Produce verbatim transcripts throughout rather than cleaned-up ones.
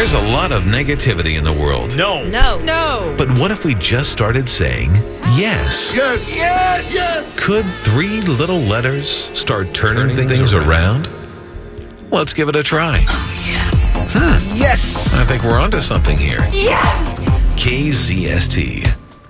There's a lot of negativity in the world. No. No. No. But what if we just started saying yes? Yes, yes, yes. Could three little letters start turning, turning things, things around? around? Let's give it a try. Hmm. Yes. I think we're onto something here. Yes. K Z S T.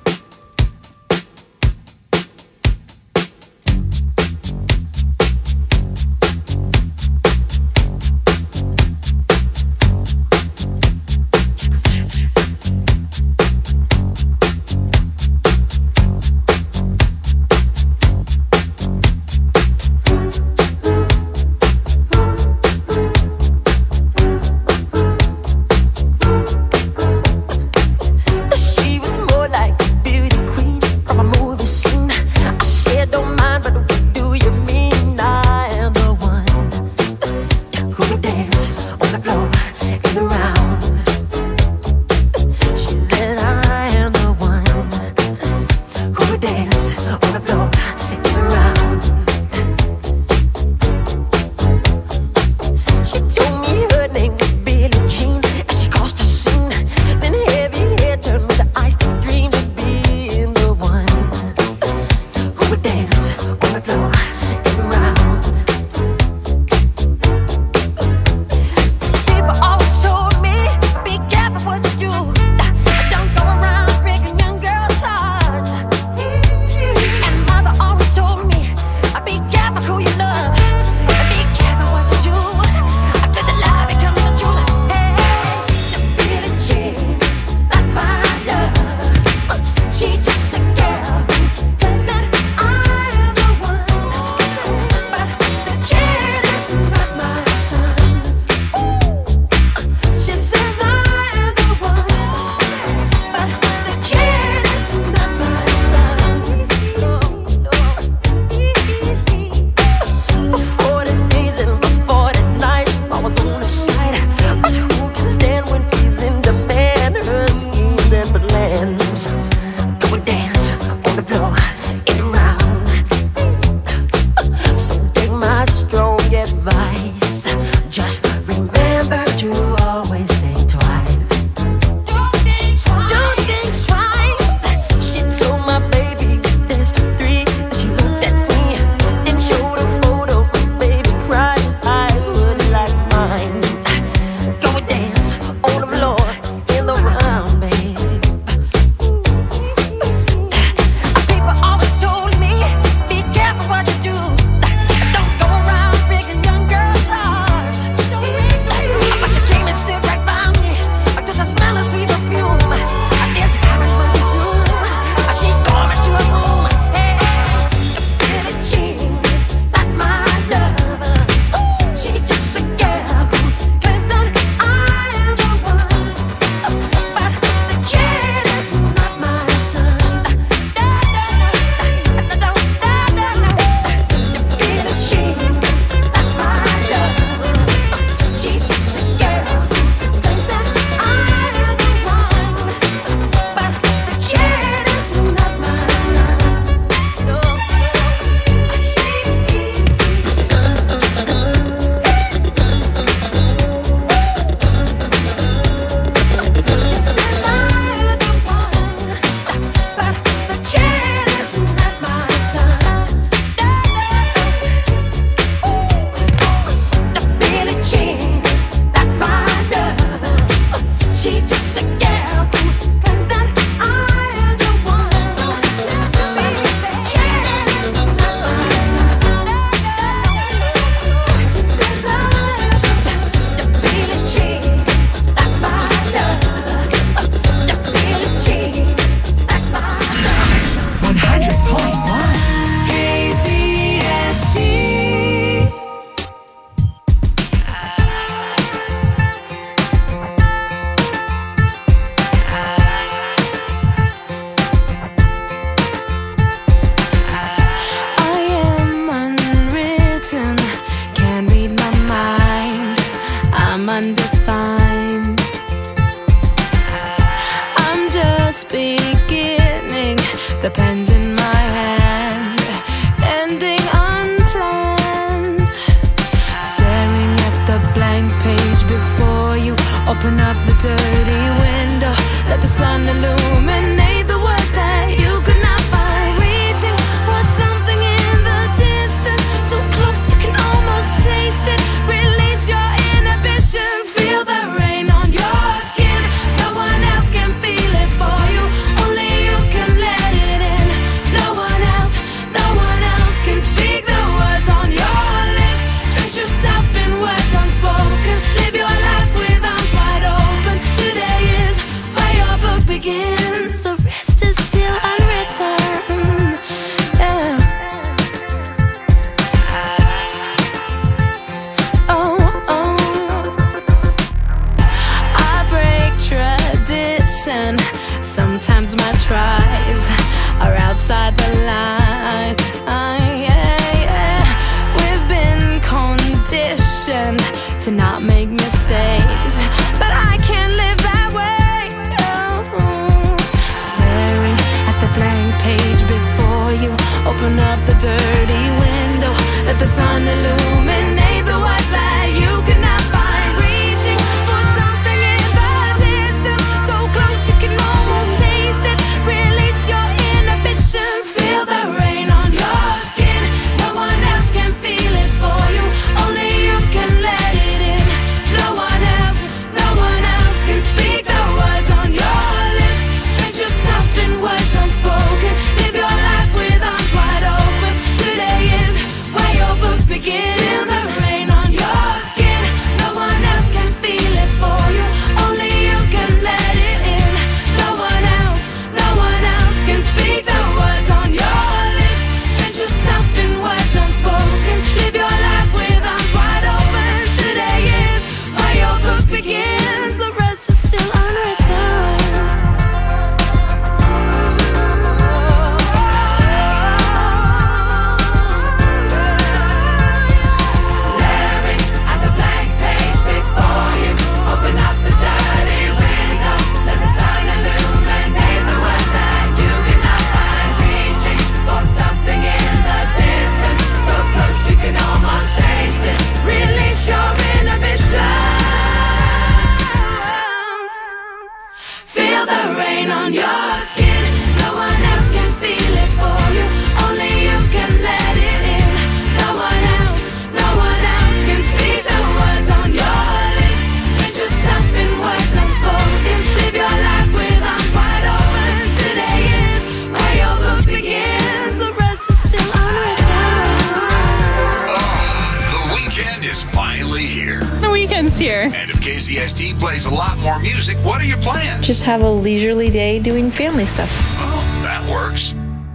undefined. I'm just beginning, the pen's in my hand, ending unplanned. Staring at the blank page before you, open up the condition. Sometimes my tries are outside the line. Uh, yeah, yeah. We've been conditioned to not make mistakes, but I can't live that way. Oh. Staring at the blank page before you, open up the dirty window, let the sun illuminate the words that you could not find. Reaching for something in the distance, so close you can almost taste it. Release your inhibitions, feel the rain on your skin. No one else can feel it for you, only you can let it in. No one else, no one else can speak the words on your lips. Drench yourself in words unspoken, live your life with arms wide open. Today is where your book begins. Feel the rain on your skin, no one else can feel it for you, only you can let it in. No one else, no one else can speak the words on your lips. Drench yourself in words unspoken, live your life with arms wide open. Today is where your book begins, the rest is still unwritten. Staring at the blank page before you, open up the dirty window, let the sun illuminate the words that you cannot find. Reaching for something in the distance, so close you can almost taste it. Release your inhibitions, feel the rain on your skin. No one else can feel it for you, only you can let it in. No one else, no one else can speak the words on your lips. Drench yourself in words unspoken, live your life with arms wide open. Today is where your book begins, the rest is still unwritten. The weekend is finally here. The weekend's here. And if K Z S T plays a lot more music, what are your plans? Just have a leisurely day doing family stuff. Oh, that works.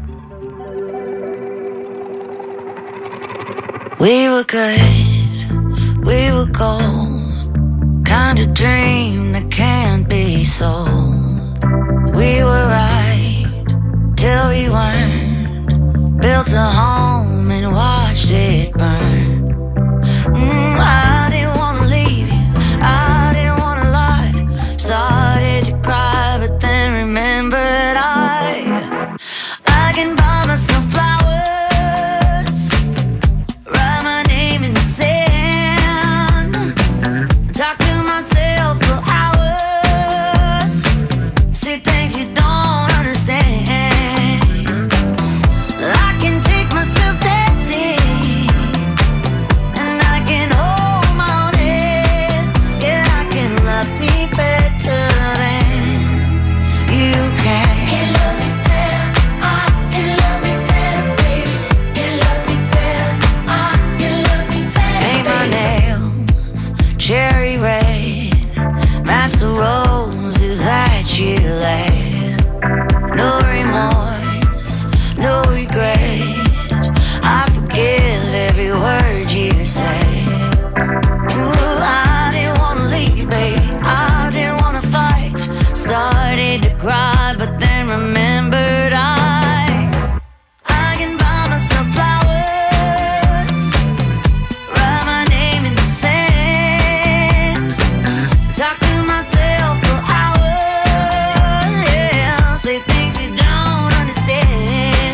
We were good, we were gold, kind of dream that can't be sold. We were right till we weren't, built a home and watched it burn. Mm, I didn't wanna leave you, I didn't wanna lie. Started to cry, but then remembered I I can buy myself flowers, write my name in the sand, talk to myself for hours, see things you don't understand. I can take myself dancing, and I can hold my own head. Yeah, I can love me better than you can. Can love me better, I can love me better, baby. Can love me better, I can love me better. Paint my nails cherry red, match the roses that you laid. No remorse, no regret, I forgive every word you say. Ooh, I didn't wanna leave, baby, I didn't wanna fight. Started to cry, but then remembered I I can buy myself flowers, write my name in the sand, talk to myself for hours, yeah, say things you don't understand.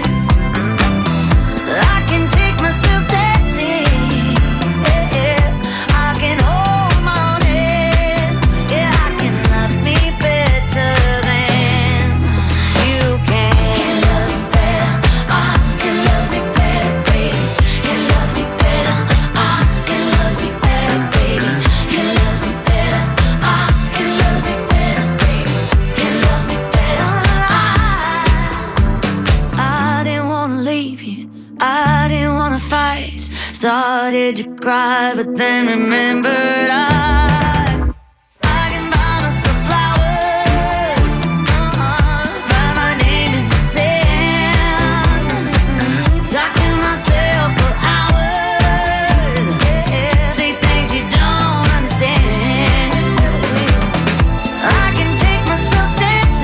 I can take myself dancing, yeah, yeah. I can hold my own head, yeah, I can love me better than you can. Can love me better, I can love me better, baby. Can love me better, I can love me better, baby. Can love me better, I can love me better, baby. Can love me better, I I didn't wanna leave you, I didn't wanna fight. Started to cry, but then remembered I I can buy myself flowers, uh-uh, write my name in the sand, talk to myself for hours, yeah, say things you don't understand. I can take myself dancing.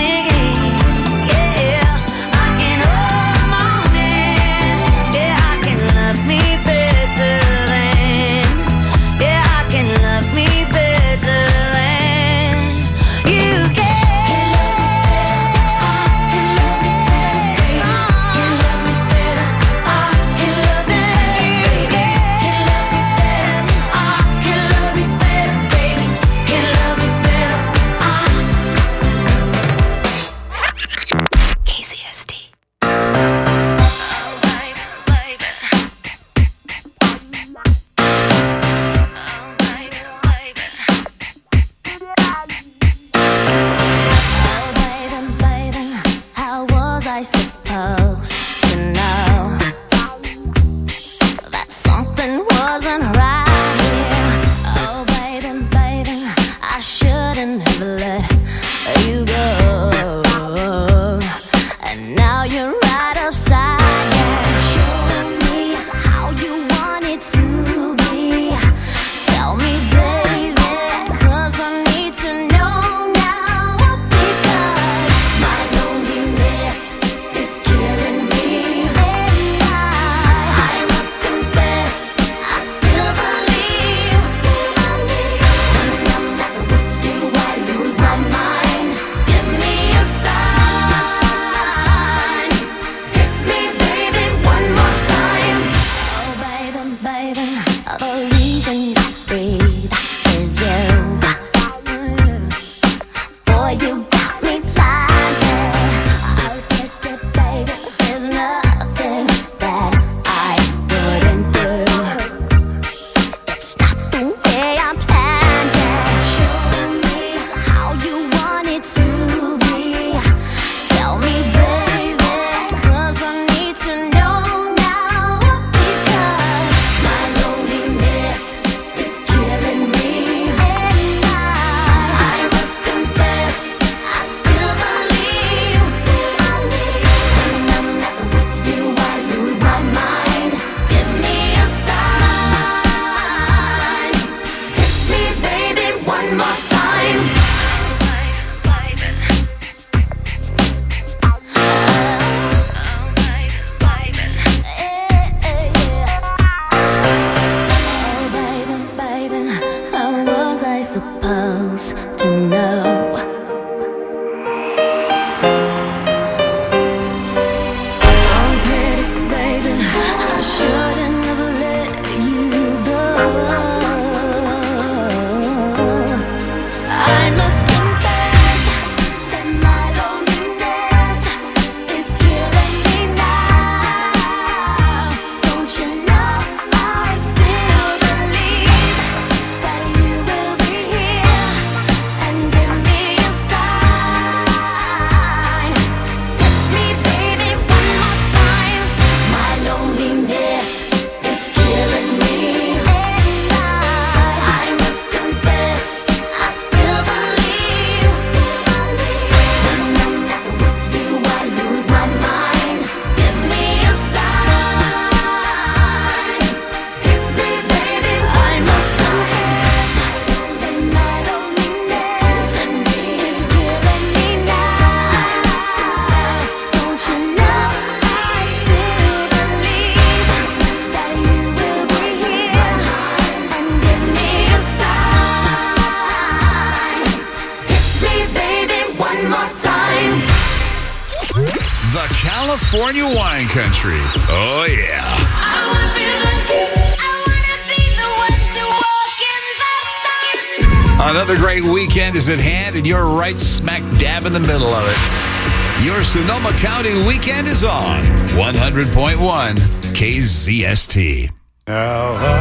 The California wine country. Oh, yeah. I wanna be like you. I wanna be the one to walk in the sun. Another great weekend is at hand, and you're right smack dab in the middle of it. Your Sonoma County weekend is on one hundred point one K Z S T. Now I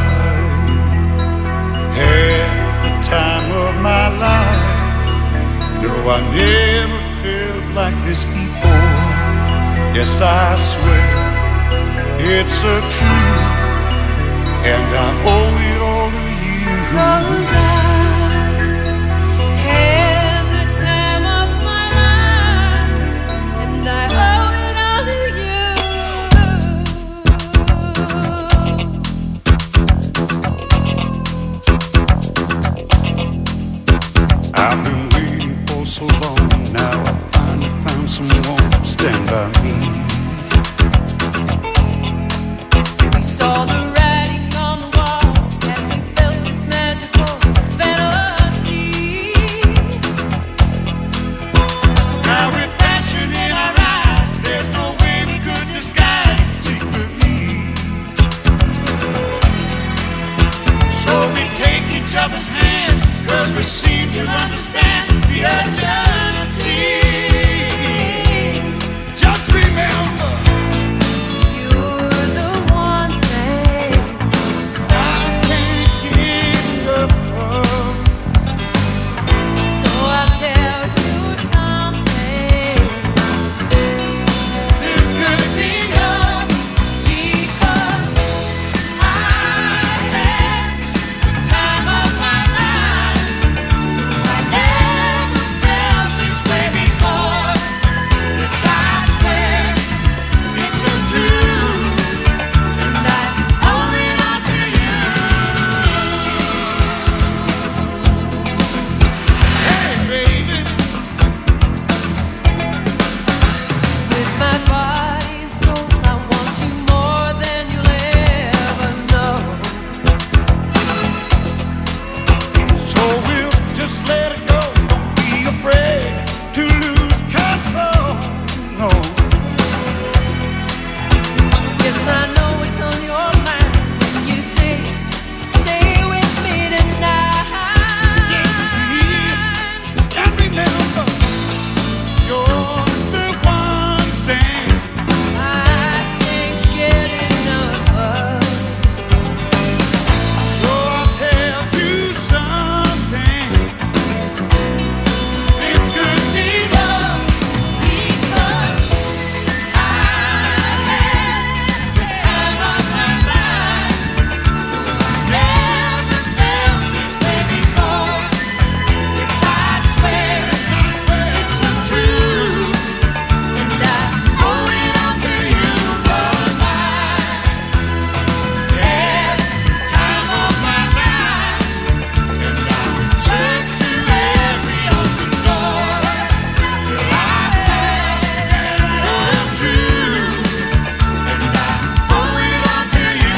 had the time of my life. No, I never felt like this before. Yes, I swear it's a truth, and I owe it all to you. 'Cause I had the time of my life, and I owe it all to I've been waiting for so long. Now I finally found someone to stand by me. We saw the writing on the wall as we felt this magical fantasy. Now with passion in our eyes, there's no way we could disguise it secretly. So we take each other's hand, 'cause we seem to understand the urgency. Just remember, You're the one thing I can't get enough of. So I'll tell you something. This could be love, Because I had the time of my life. I never felt this way before. 'Cause I swear it's a truth. and I owe it all to you. Hey, baby. With my body and soul, I want you more than you'll ever know. So we'll just let it go. Don't be afraid to lose control. No, Yes, I know it's on your mind when you say, stay with me tonight. just remember, you're the one thing I can't get enough of. So I'll tell you something. This could be love, Because I had the time of my life. Never felt this way before. Yes, I swear it's a truth, and I owe it all to you. 'Cause I had the time of my life, and I would turn to every open door till I found the truth, and I owe it all to you.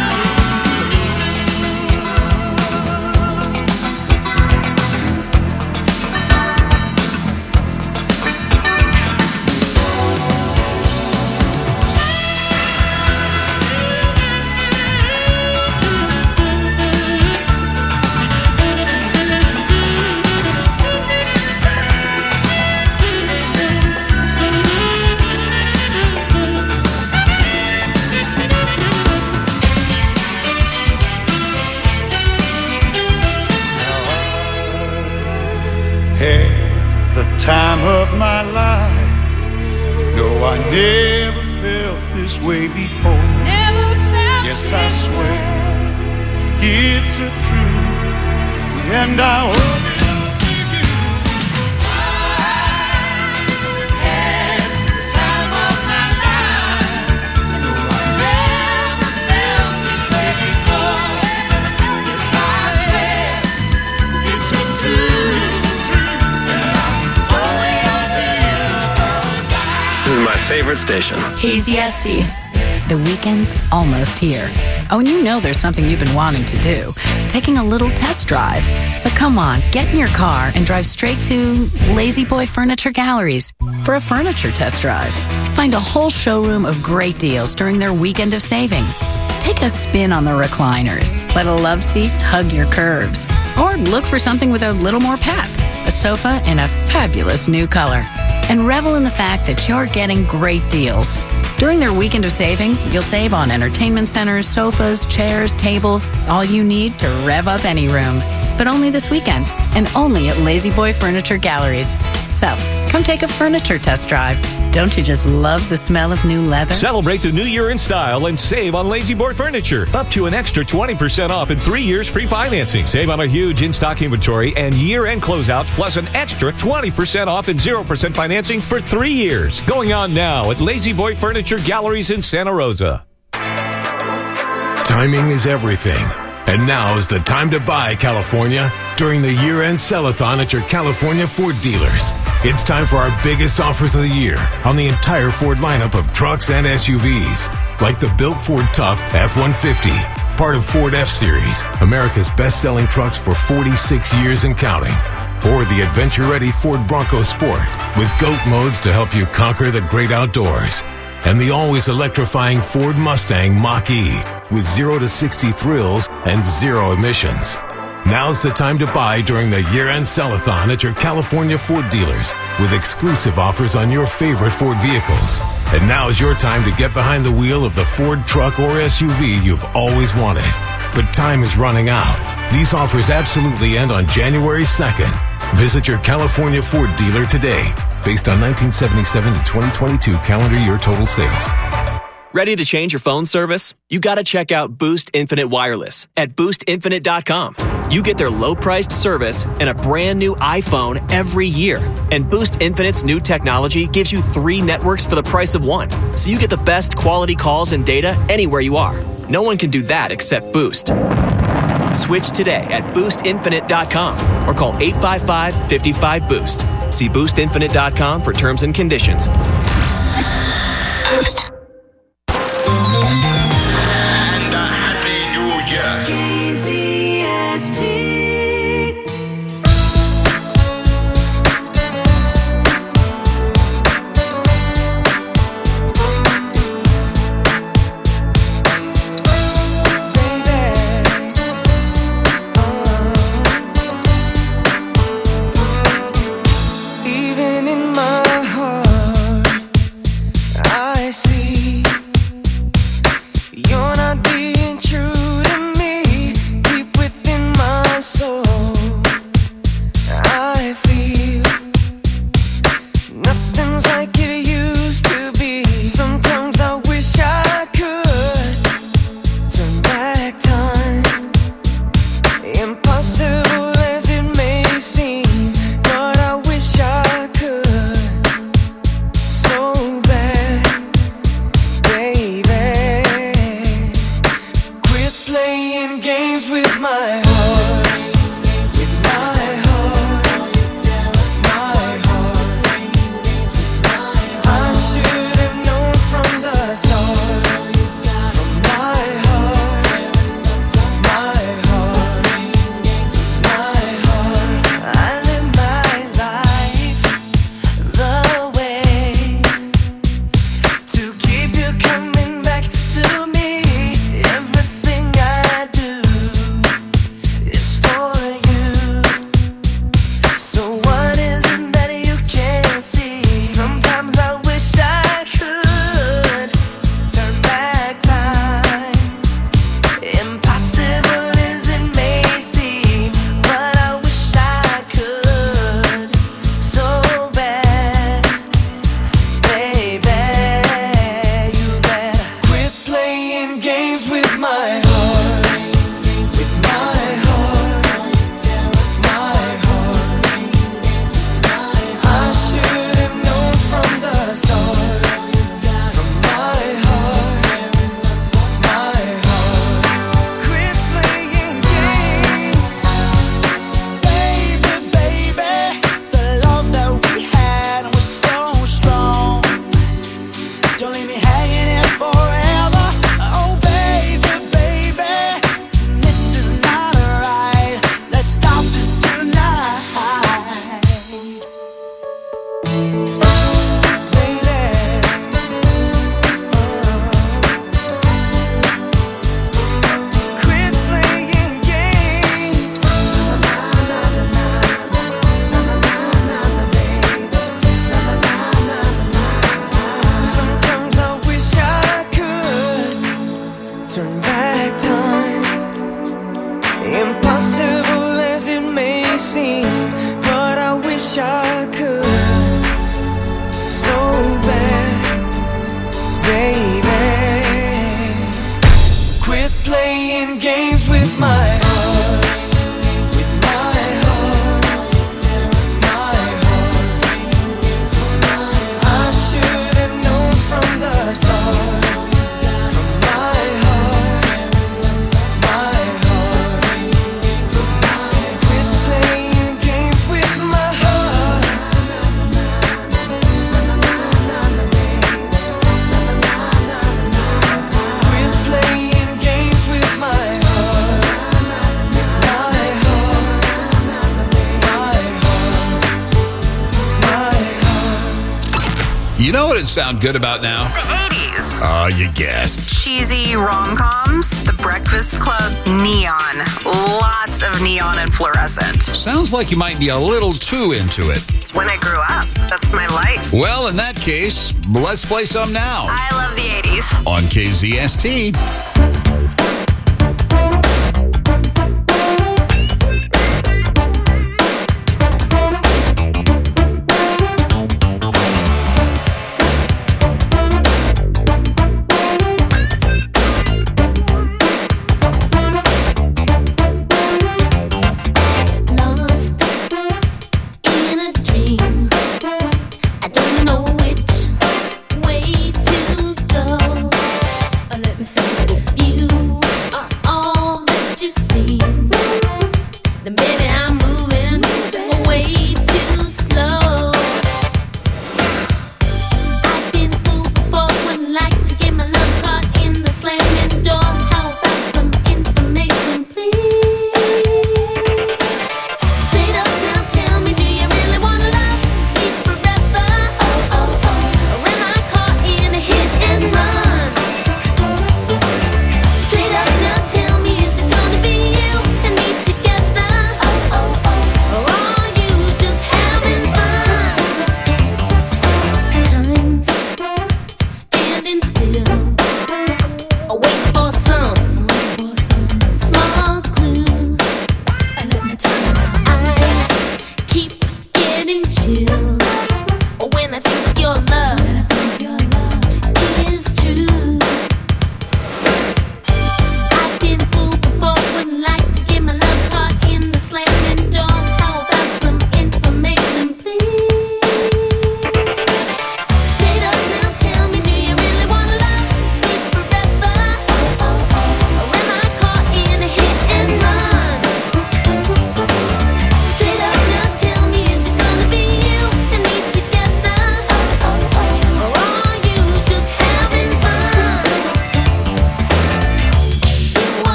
had the time of my life. No, I never felt this way before. Never felt Yes, I this swear. way. It's a truth, and I owe it all to you. Had the time of my life. No, I never felt this way before. Yes, I swear it's a truth, and I owe it all to you. 'Cause I This is my favorite station. K Z S T. The weekend's almost here. Oh, and you know there's something you've been wanting to do. Taking a little test drive. So come on, get in your car and drive straight to Lazy Boy Furniture Galleries for a furniture test drive. Find a whole showroom of great deals during their weekend of savings. Take a spin on the recliners. Let a love seat hug your curves. Or look for something with a little more pep. A sofa in a fabulous new color. And revel in the fact that you're getting great deals. During their weekend of savings, you'll save on entertainment centers, sofas, chairs, tables, all you need to rev up any room. But only this weekend, and only at Lazy Boy Furniture Galleries. So, come take a furniture test drive. Don't you just love the smell of new leather? Celebrate the new year in style and save on Lazy Boy Furniture. Up to an extra twenty percent off and three years free financing. Save on a huge in-stock inventory and year-end closeouts, plus an extra twenty percent off and zero percent financing for three years. Going on now at Lazy Boy Furniture Galleries in Santa Rosa. Timing is everything. And now is the time to buy, California, during the year-end sell-a-thon at your California Ford dealers. It's time for our biggest offers of the year on the entire Ford lineup of trucks and S U Vs, like the built Ford Tough F one fifty, part of Ford F-Series, America's best-selling trucks for forty-six years and counting. Or the adventure-ready Ford Bronco Sport with GOAT modes to help you conquer the great outdoors. And the always electrifying Ford Mustang Mach-E with zero to sixty thrills and zero emissions. Now's the time to buy during the year-end sell-a-thon at your California Ford dealers with exclusive offers on your favorite Ford vehicles. And now is your time to get behind the wheel of the Ford truck or S U V you've always wanted. But time is running out. These offers absolutely end on January second. Visit your California Ford dealer today, based on nineteen seventy-seven to twenty twenty-two calendar year total sales. Ready to change your phone service? You gotta check out Boost Infinite Wireless at boost infinite dot com. You get their low-priced service and a brand new iPhone every year. And Boost Infinite's new technology gives you three networks for the price of one. So you get the best quality calls and data anywhere you are. No one can do that except Boost. Switch today at boost infinite dot com or call eight five five, five five, boost. See boost infinite dot com for terms and conditions. Boost. And a happy new year. K Z S T. Even in my heart, I see You know what it'd sound good about now? The eighties. Oh, you guessed. Cheesy rom-coms, The Breakfast Club, neon. Lots of neon and fluorescent. Sounds like you might be a little too into it. It's when I grew up. That's my life. Well, in that case, let's play some now. I love the eighties. On K Z S T.